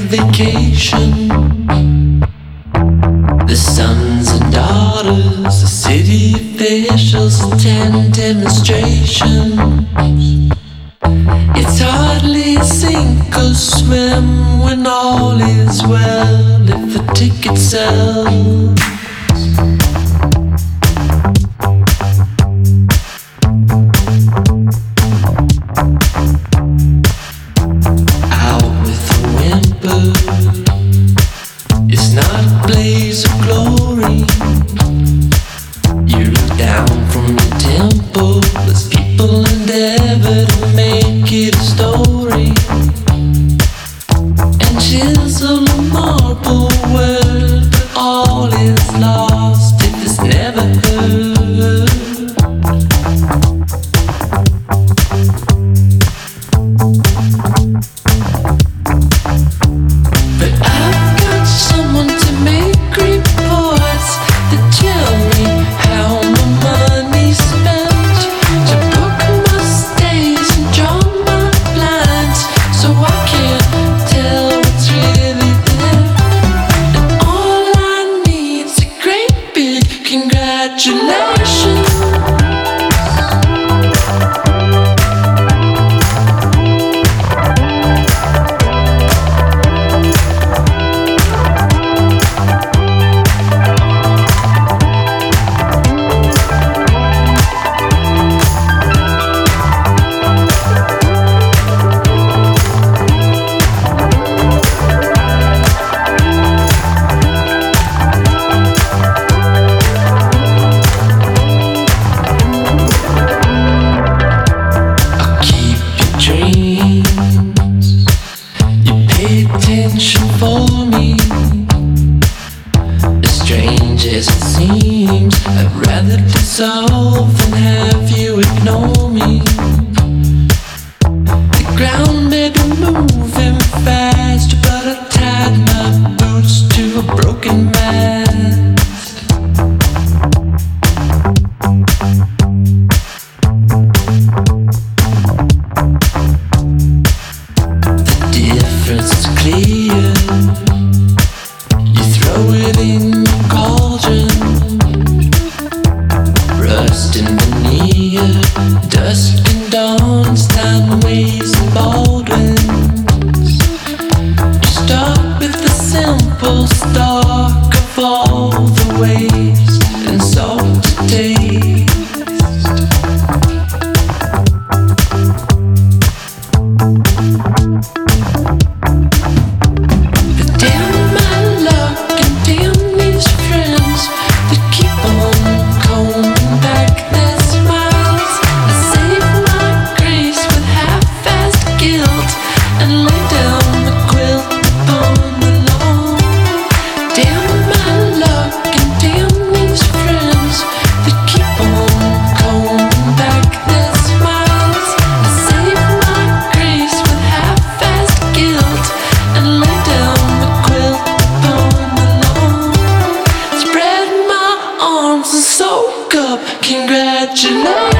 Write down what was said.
vacation. The sons and daughters, the city officials attend demonstrations. It's hardly sink or swim when all is well if the ticket sells. It's not a blaze of glory. You look down from the temple as people endeavor to make it a story and chisel a marble world, but all is lost if it's never heard. But I've got someone to make reports that tell me how my money's spent, to book my stays and draw my blinds so I can tell what's really there. And all I need's a great big congratulations. Attention for me, as strange as it seems, I'd rather dissolve than have you ignore me. The ground may be moving fast, but I tied my boots to a broken mast. It's clear. You throw it in your cauldron, rust and veneer, dusk and dawn, Steinways and Baldwins. You start with the simple stock of all the waste and salt to taste. Soak up, congratulations.